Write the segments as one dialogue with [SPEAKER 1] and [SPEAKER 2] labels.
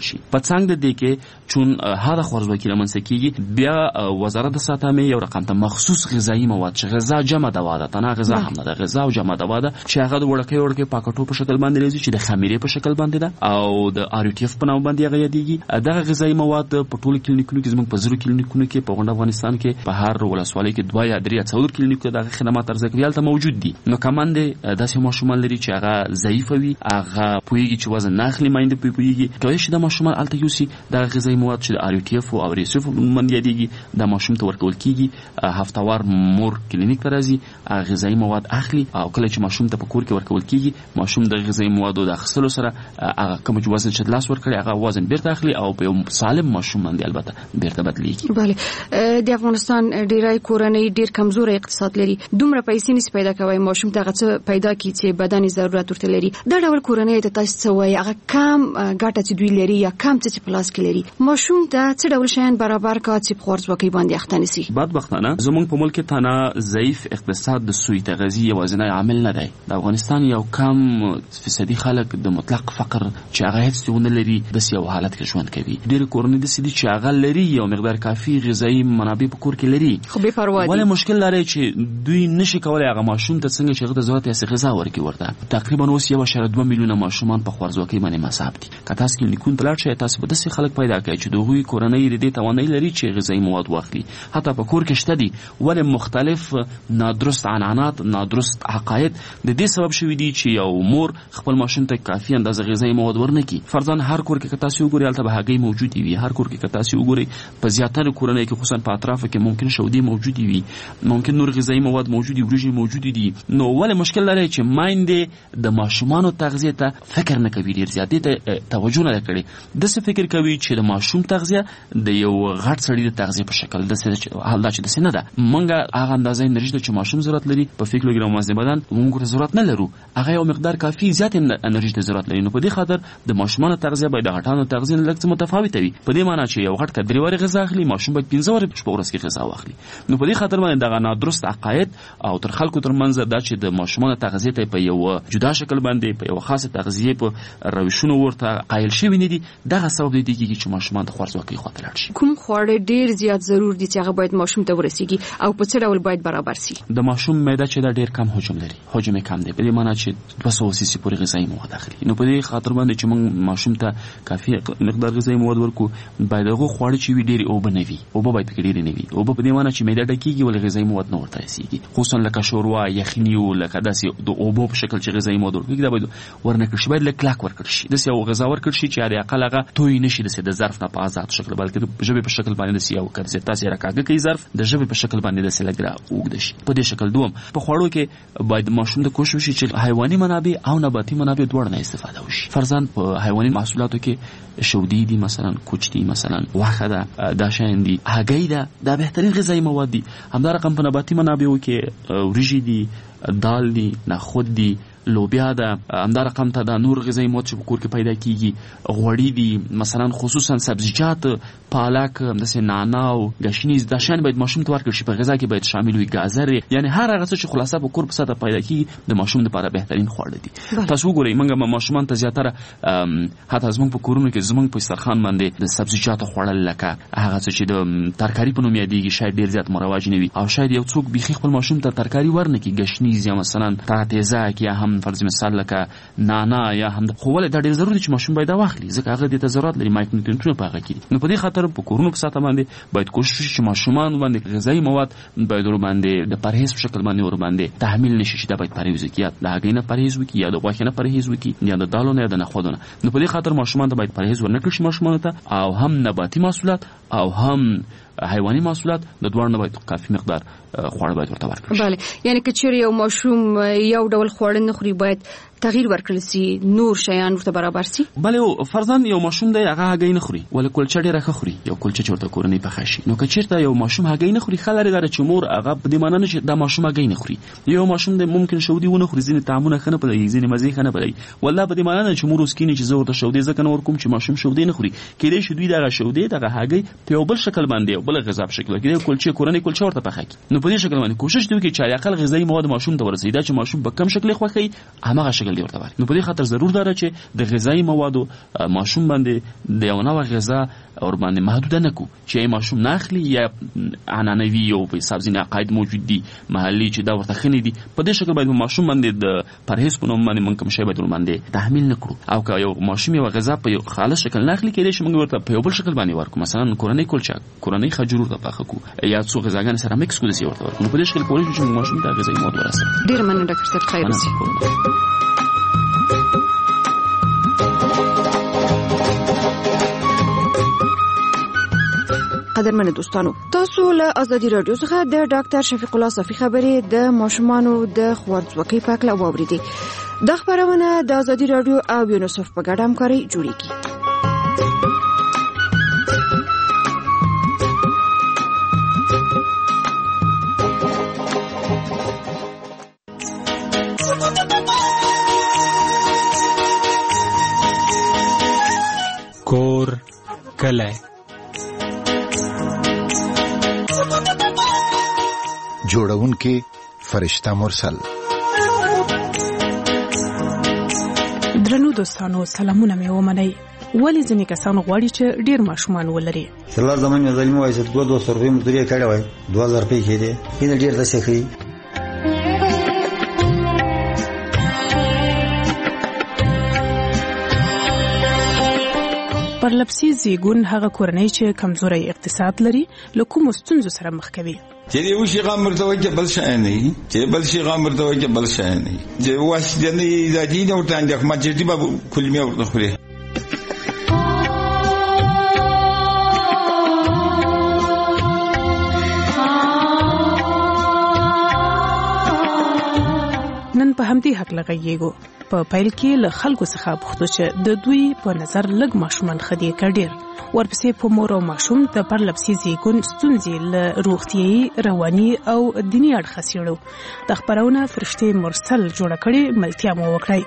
[SPEAKER 1] ورکړل شي. په څنګ د دې کې چون هغه خوارزواکي رامنځته کیږي بیا وزارت صحت یو رقم ته مخصوص غذایی مواد چې غذا جمع دوا ده، تنها غذا هم نه ده، غذا او جمع دوا ده چې هغه د وړکې پاکټو په شکل باندې راځي چې د خمیرې په شکل باندې ده او د RUTF په نوم باندې هغه یادېږي. دغه غذایی مواد په ټولو کلینیکونو کې زموږ په زرو کلینیکونو کې په غونډه افغانستان کې په هر ولسوالۍ کې 2 یا 3 یا 4 کلینیکونو دغه خدمات ارزښت کوي موجود دي. نو کمند داسې ماشومان لري چې هغه ضعیف وي، هغه پویږي چې وزن نه اخلي، مایند پویږي کوي چې د ماشومان الته یوسي د غذایی مواد چې د RUTF او RSF باندې یادېږي د ماشوم ته ورکول کیږي. هفتوار مور کلینیک ته راځي، غذایی مواد اخلي او کله چې ماشوم ته په کور کې ورکول کیږي ماشوم د غذایی موادو د اخیستلو سره هغه کوم چې وزن چې لاس ورکړي هغه وزن بیرته اخلي او په سالم ماشوم باندې البته بیرته بدلیږي.
[SPEAKER 2] بله، د افغانستان ډیری کورنۍ ډیر کمزوري اقتصاد لري، دومره پیسې نس پیدا کوي ماشوم ته هغه پیدا کی چې بدني ضرورت ورته لري. دا ډول کورنۍ ته تاسو وایي هغه کم ګټه چې دوی لري یا کم څه پلاس کې لري، ماشوم ته څه ډول شیان برابر کا چې خوارزواکي باندې اخته نسی؟
[SPEAKER 1] بدبختانه زمونږ په ملک کې تنها ضعیف اقتصاد د سوی تغذیه یوازینی عامل نه دی. د افغانستان یو کم فیصدي خلک د مطلق فقر چې هغه هیڅ ونه لري د یو حالت کې ژوند کوي. ډېر کورنۍ د سړي چې هغه لري یو مقدار کافي غذایی منابع په کور کې لري،
[SPEAKER 2] خو به پروا دي.
[SPEAKER 1] ولې مشکل لري چې دوی نشي کولای هغه ماشوم ته څنګه چې هغه د ضرورت یې غذا ورکړي ورته. تقریبا اوس 1.2 میلیونه ماشومان په خوارزواکۍ باندې مصاب دي. که تاسو کلینیکونو ته لاړ شئ تاسو به داسې خلک پیدا کړئ چې دوی کورنۍ د دې توانایي لري چې غذایی مواد واخلي، حتی په کور کې شته دي، ولې مختلف نادرست عنعنات، نادرست عقاید د دې سبب شوي دي چې یو مور خپل ماشوم ته کافي اندازه غذایی مواد ورنکړي. فرضاً هر کور کې که تاسو وګورئ هلته به هګۍ موجودې وي، هر کور کې که تاسو وګورئ په زیاتره کورنۍ کې خصوصا په اطرافو کې ممکن شودې موجودې وي، ممکن نور غذایی مواد موجودې، وریجې موجودې دي. نو ولې مشکل لري چې مایندې د ماشومانو تغذیه ته فکر نه کوي، ډېر زیاتې ته توجه نه کړي. داسې فکر کوي چې د ماشوم تغذیه د یو غټ سړي د تغذیه په شکل حال دا چې داسې نه ده. موږ هغه اندازه انرژي چې ماشوم ضرورت لري په فکر کیلوګرام وزن بدن موږ ضرورت نه لرو، هغه یو مقدار کافي زیات انرژي ته ضرورت لري. نو په دې خاطر د ماشومانو تغذیه باید د غټانو تغذیه لږ څه متفاوته وي. په دې معنی چې یو غټ کډري وری غذا اخلي، ماشوم باید 15 وری په ورځ کې غذا واخلي. نو په دې خاطر باندې دغه نادرست عقاید او تر خلکو ترمنځ دا چې د ماشومانو تغذیه ته په یو جدا شکل باندې په یو خاصه تغذیه په روشونو ورته قایل شوی نه دي، دغه سبب دی چې ماشومان د خوارزواکۍ خواته لاړ شي.
[SPEAKER 2] کوم خواړه ډیر زیات ضرور دي چې هغه باید ماشوم ته ورسیږي او په څه ډول باید برابر شي؟
[SPEAKER 1] د ماشوم معده چې دا ډیر کم حجم لري، حجم کم دی، په دې معنی چې 200 سي پورې غذایی مواد اخلي. نو په دې خاطر باندې چې موږ ماشوم ته کافي مقدار غذایی مواد ورکو، باید هغه خواړه چې وي ډیر اوبه نه وي، اوبه باید پکې ډیر نه وي. اوبه په دې معنی چې معده ډکیږي ولې غذایی مواد نه ورته رسیږي، خصوصا لکه شوروا، یخني او لکه داسې د اوبو په شکل چې غذایی مواد ورکړي دا باید ورنکړي شي، باید لکلاک ورکړي شي، داسې یو غذا ورکړي شي چې اړ اقل هغه توي نشي د ظرف نه په آزاد شکل بلکې د ژبې په شکل باندې د سیاو کړي تاسو راکاږي کوي ظرف د ژبې په شکل باندې د سلګرا اوږد شي. په دې شکل دوم په خوړو کې باید ماشوم د کوشش وشي چې حیواني منابع او نباتي منابع دواړه نه استفاده وشي. فرضاً په حیواني محصولاتو کې شودې دي، مثلا کوچ دي، مثلا واخه ده، دا شین دي، هګۍ ده، دا بهترین غذایی مواد دي. همدارقم په نباتي منابعو کې وریجې دي، دال دي، نخود دي، لوبیا ده، همدارقم ته د نور غذایی مواد چې په کور کې پیدا کیږي، غوړي دي، مثلا خصوصا سبزیجات، پالک، داسې نعناع، گشنیز، دا شان باید ماشوم ته ورکړل شي. په غذا کې باید شامل وي، گازر، یعنی هر هغه څه چې خلاصه په کور په ساده پیدا کیږي د ماشوم لپاره بهترین خواړه دي. تاسو وګورئ موږ ماشومان ته زیاتره حتی زموږ په کورونو کې زموږ په دسترخوان باندې د سبزیجاتو خوړل لکه هغه څه چې د ترکاری په نوم یادېږي شاید ډیر زیات مروج نه وي، او شاید یو څوک بيخي خپل ماشوم ته ترکاری ورنکړي، گشنیز یا مثلا تازه یا هم فرض مثال لکه نعناع یا هم خو ولې دا ډیر ضروري چې ماشوم باید واخلي ځکه هغه د ته ضرورت لري، مایکرونیوټرنټونه په هغه کې. نو په دې خاطر په کورونو په ساته باندې باید کوشش وشي چې ماشومان باندې غذایی مواد باید ور باندې د پرهیز په شکل باندې ور باندې تحمیل نشي، چې دا باید پرهیز وکړي، یا د هګۍ نه پرهیز وکړي، یا د غوښې نه پرهیز وکړي، یا د دالو نه یا د نخودو نه. نو په دې خاطر ماشومان ته باید پرهیز ورنکړي شي ماشومان ته، او هم نباتي محصولات او هم حیواني محصولات د دوړ نه باید کافي مقدار خواړه باید ورته ورکړي.
[SPEAKER 2] بله، یعنی که چیرې یو ماشوم یو ډول خواړه نه خوري باید تغییر ورکړل سي، نور شیان ورته برابر سي.
[SPEAKER 1] بله، فرضاً یو ماشوم دی هغه هګۍ نه خوري ولې کلچه ډیره ښه خوري، یو کلچه چې ورته کورنۍ پخه شي. نو که چیرته یو ماشوم هګۍ نه خوري خلک لري چې مور هغه په دې معنی نه چې دا ماشوم هګۍ نه خوري. یو ماشوم دی ممکن شودي ونه خوري، ځینې طعمونه ښه نه پلوي، ځینې مزې ښه نه پلوي، والله په دې معنی نه چې مور اوس کینی چې زه ورته شودي ځکه نه ورکوم چې ماشوم شودي نه خوري. کېدای شي دوی دغه شودي دغه هګۍ په یو بل شکل باندې یو بل غذا په شکل کې کلچه کورنۍ کلچه ورته پخه کی. نو په دې شکل باندې کوشش وکړي چې اقل غذایی مواد ماشوم ته ورسېږي، دا چې ماشوم په کم شکل خوښي همغه شکل تحلیل ورته وایي. نو په دې خاطر ضرور ده چې د غذایی موادو ماشوم باندې د یو نوع غذا اور باندې محدود نه کو چې ماشوم ناخلی یا عنعنوي او په حساب ځینې عقاید موجود دي محلي چې دا ورته خني دي. په دې شکل باید ماشوم باندې د پرهیز په نوم باندې موږ کوم شی باید باندې تحمیل نکړو، او که یو ماشوم یو غذا په خالص شکل ناخلی کېدای شي موږ ورته په یو بل شکل باندې ورکو، مثلا کورنۍ کلچه، کورنۍ خجور ورته پاخه کو یا څو غذاګانې سره میکس کو دي ورته ورکو. نو په دې شکل کولای شو چې ماشوم ته غذایی مواد ورسوي.
[SPEAKER 2] ډیر مننه ډاکټر صاحب، خیر اوسئ. قدرمن دوستانو، تاسو له ازادي رادیو څخه د ډاکټر شفیق الله صافي خبرې د ماشومانو د خوارځواکۍ په اړه واوریدئ. د خبرونه د ازادي رادیو او یونیسف په ګډه همکاري جوړیږي.
[SPEAKER 3] کور کلی
[SPEAKER 4] جوړونکي فرشته مرسل.
[SPEAKER 5] درنو دوستانو، سلامونه مې ومنئ. ولی ځینې کسان غواړي چې ډیر ماشومان ولري.
[SPEAKER 6] الله زمونږ ظالم وایي چې 200 روپۍ مزدوري کړې وای 2000 روپۍ کېده کله ډیر د شخي.
[SPEAKER 5] پرلپسې زیږون هغه کورنۍ چې کمزوري اقتصاد لري له کومو ستونزو سره مخ کوي.
[SPEAKER 7] چې یو شي غام مرتوي کې بل شي نه، چې بل شي غام مرتوي کې بل شي نه، چې واش د نه ذاتي نو تاندخ ما چې به کلمه ورته
[SPEAKER 5] نن په همدې حق لګیږو. په پیل کې له خلکو څخه پوښتنه چې د دوی په نظر لږ ماشومان خدي کډیر، ورپسې په مور او ماشوم د پرلپسې زیږون ستونزې له روغتیايي، رواني او دینی اړخه څېړو. د خبرونه فرشته مرسل جوړه کړې، ملتیا مو وکړئ.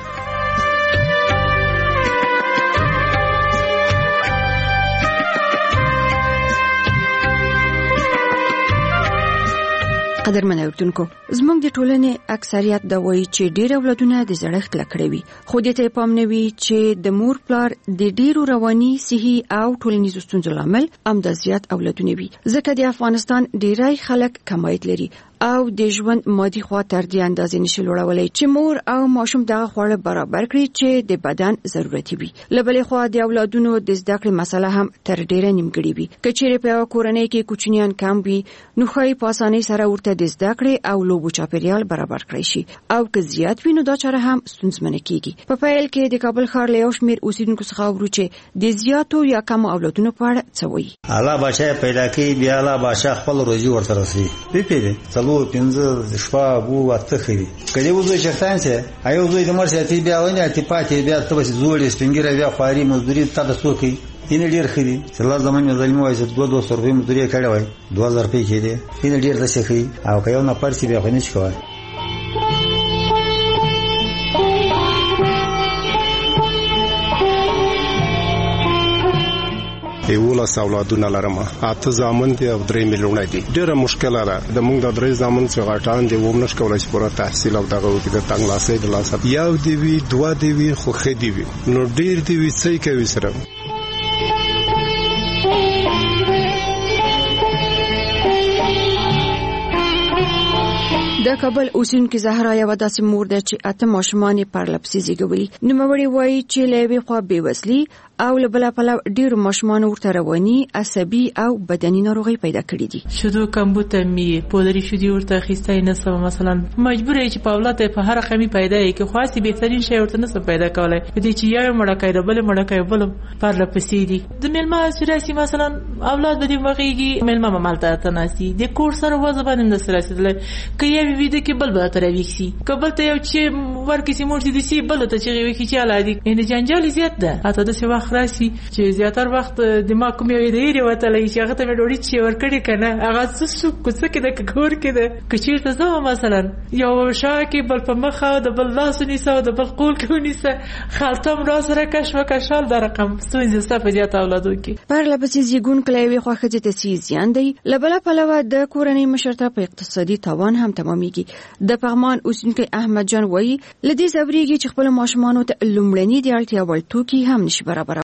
[SPEAKER 2] قدرمن اوردونکو، زموږ د ټولنې اکثریت دا وایي چې ډیر اولادونه د زړښت لکړې وي، خو دې ته پام نه وي چې د مور پلار د ډیرو رواني، صحي او ټولنیزو ستونزو لامل امدا زیات اولادونه وي. ځکه د افغانستان ډیری خلک کماید لري او د ژوند مادي خوا تر دې اندازې نشي لوړولی چې مور او ماشوم دغه خواړه برابر کړي چې د بدن ضرورتي وي. له بلې خوا د اولادونو د زده کړې مسله هم تر ډیره نیمګړې وي. که چیرې په یوه کورنۍ کې کوچنیان کم وي، نو ښایي په اسانۍ سره ورته د زده کړې او لوبو چاپیریال برابر کړی شي، او که زیات وي نو دا چاره هم ستونزمنه کیږي. په پیل کې د کابل ښار له یو شمېر اوسیدونکو څخه اورو چې د زیاتو یا کمو اولادونو په اړه څه وایي.
[SPEAKER 6] الله بادشاه پیدا کوي، بیا الله بادشاه خپل روزي ورته رسوي. پیپې څلور پنځه شپه بو واته کوي. کله وځي شختان چې ایو زوی د مرشتي بیا ونه اتفاقي بیا ته بس زوړې سپینګره بیا خواري مزدوري ته د سوکي این ډیر خري. چې الله زمونږ ظالم وایي چې 200 روپۍ مزدوري کړې وای 2000 روپۍ کېده این ډیر د شخي، او که یو نه پرسي بیا خو نه شي کوي.
[SPEAKER 3] یولاس اولادونه لرم، 8 زامن دي او 3 میلیونه دي. ډیره مشکله ده. د موږ د 3 زامن څخه غټان دي و نش کولای شي پوره تحصیل او دغه وکړي د تنګ لاسې د لاسه یو دی وی 2 دی وی خو خدي وی نو ډیر دی وی څه کوي سره.
[SPEAKER 2] د کابل اوسیدونکو زهرا یو داسې مور ده چې 8 ماشومان یې پرلپسې زیږولي. نوموړې وایي چې له یوې خوا بېوزلي او له بله پلوه ډېرو ماشومان ورته رواني، عصبي او بدني ناروغۍ پیدا کړي دي.
[SPEAKER 8] شدو کمبوده می پودری شدی ورته اخیستی نسم، مثلا مجبوره چې په اولاد په هر خمی پیدا یې کې خاصی بهترین شی ورته نسم پیدا کولای. دې چې یو مړکای د بل مړکای بل پرلپسې دي. د ملما سراسي مثلا اولاد به دې مغيږي ملما مالته تناسي د کور سره وځ باندې د سراسي کې یو ویډیو کې بل به تر ویکسي کبل ته یو چې ورکې سي مورتي دي سي بل ته چې ویکي چې علادي ان جنجال زیات ده. اته د څه وخت وخت راشي چې زیاتره وخت د ما کوم یو دی وتلی چې هغه ته مې ډوډۍ چې ورکړې کنه هغه څه کوڅه کې د کور کې د کچیرته زما مثلا یو شا کې بل په مخه د بل لاس ونیسه او د بل قول کې ونیسه خالتم را سره کشمکشال د رقم ستونزې ستا په زیات اولادو کې
[SPEAKER 2] پرله پسې زیږون کلی وي خو ښځې ته څه زیان دی له بله پلوه د کورنۍ مشرتابه په اقتصادي تاوان هم تمامیږي د پغمان اوسیدونکی احمد جان وایي له دې ځورېږي چې خپلو ماشومانو ته لومړني د اړتیا وړ توکي هم نشي برابرولای